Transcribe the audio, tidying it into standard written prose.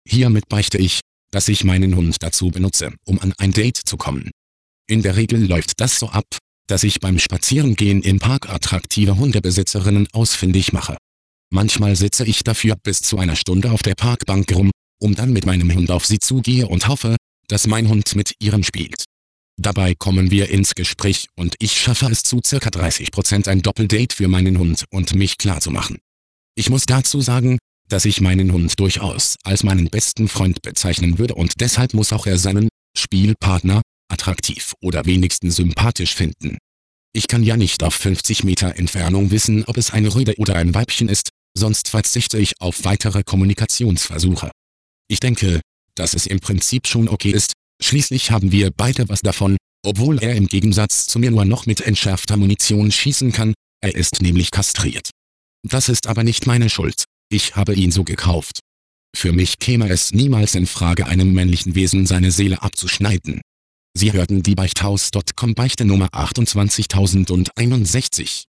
Hiermit beichte ich, dass ich meinen Hund dazu benutze, um an ein Date zu kommen. In der Regel läuft das so ab, dass ich beim Spazierengehen im Park attraktive Hundebesitzerinnen ausfindig mache. Manchmal sitze ich dafür bis zu einer Stunde auf der Parkbank rum, um dann mit meinem Hund auf sie zugehe und hoffe, dass mein Hund mit ihrem spielt. Dabei kommen wir ins Gespräch und ich schaffe es zu ca. 30% ein Doppeldate für meinen Hund und mich klarzumachen. Ich muss dazu sagen, dass ich meinen Hund durchaus als meinen besten Freund bezeichnen würde und deshalb muss auch er seinen Spielpartner attraktiv oder wenigstens sympathisch finden. Ich kann ja nicht auf 50 Meter Entfernung wissen, ob es ein Rüde oder ein Weibchen ist, sonst verzichte ich auf weitere Kommunikationsversuche. Ich denke, dass es im Prinzip schon okay ist, schließlich haben wir beide was davon, obwohl er im Gegensatz zu mir nur noch mit entschärfter Munition schießen kann, er ist nämlich kastriert. Das ist aber nicht meine Schuld, ich habe ihn so gekauft. Für mich käme es niemals in Frage, einem männlichen Wesen seine Seele abzuschneiden. Sie hörten die Beichthaus.com Beichte Nummer 28061.